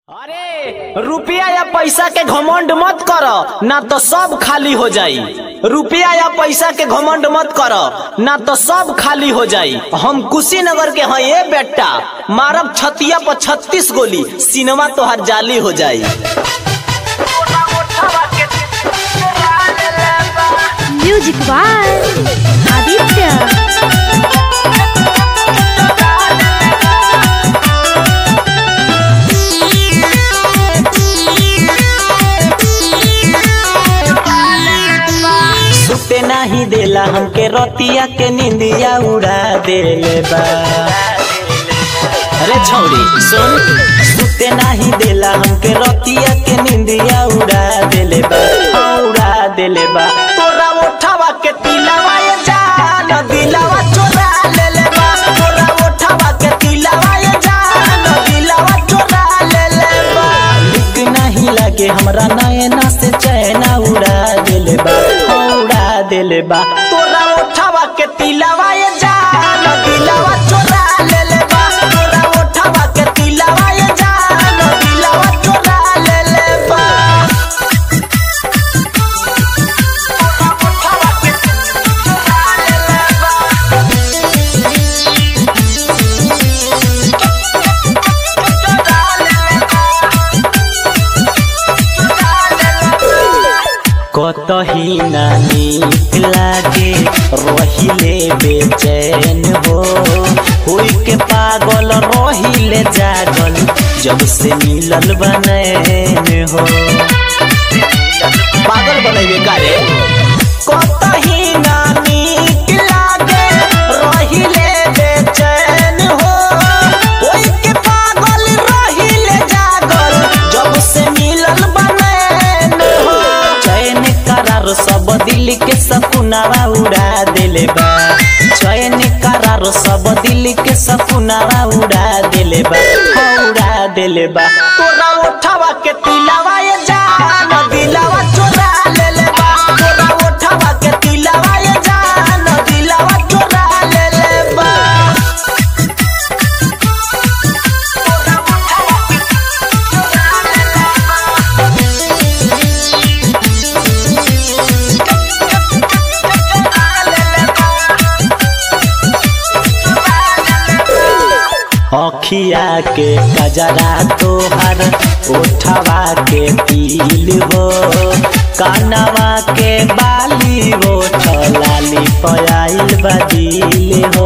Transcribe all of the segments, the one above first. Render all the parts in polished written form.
अरे रुपया या पैसा के घमंड मत करो ना तो सब खाली हो जाई। रुपया या पैसा के घमंड मत करो ना तो सब खाली हो जाई। हम कुशीनगर के हैं ये बेटा, मारब छतिया पर 36 गोली, सिनेमा तो हर जाली हो जाई। Music by Aditya. सुते नहीं देला हमके रतिया के निंदिया उड़ा देले बा। अरे छौरी सुन, सुते नहीं देला हमके रतिया के निंदिया उड़ा देले बा, उड़ा देले बा। तोरा उठावा के तिलावा ये जान दिलावा चोरा लेले बा। तोरा उठावा के तिलावा ये जान दिलावा चोरा लेले बा। लिक नहीं लगे हमरा नैना से चैना उड़ा देले बा, उड़ा देले बा। तोरा उठावा के तिलावा ये जान दिलावा चोरा लेले बा। तोरा उठावा के तिलावा ये जान दिलावा चोरा लेले बा। कतही ना नीक लागे रहिले बेचैन हो, होई के पागल रहिले जागल जब से मिलल बनैन हो। पागल बनैबे कारे। कतही ना नीक लागे रहिले बेचैन हो, होई के पागल रहिले जागल जब से मिलल बनैन हो। चैन करार सब दिल के सपनावा उड़ा देले बा। चैन करार सब दिल के सपनावा उड़ा देले बा, उड़ा देले बा। तोरा उठावा के तिलावा ये जान दिलावा चोरा लेले बा। तोरा उठावा के तिलावा ये जान दिलावा चोरा लेले बा। अखिया के कजरा तोहर उठवा के पील हो, कानवा के बाली ओठ लाली पयाइल बदिल हो।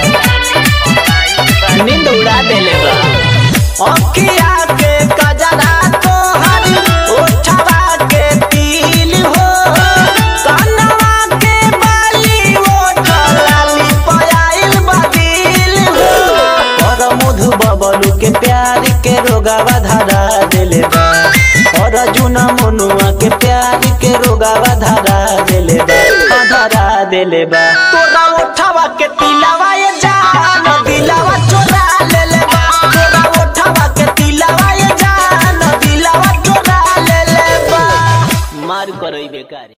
नींद उड़ा देले बा। अखिया के कजरा तोहर उठवा के पील हो, कानवा के बाली ओठ लाली पयाइल बदिल हो। मधु बबलू के प्यार के रोगावा धरा देले बा, और जुना मनुआ के प्यार के रोगावा धरा देले बा, धरा देले बा। तोरा उठावा के तिलावा ये जान दिलावा चोरा लेले बा। तोरा उठावा के तिलावा ये जान दिलावा चोरा लेले बा। मार करई बेकार।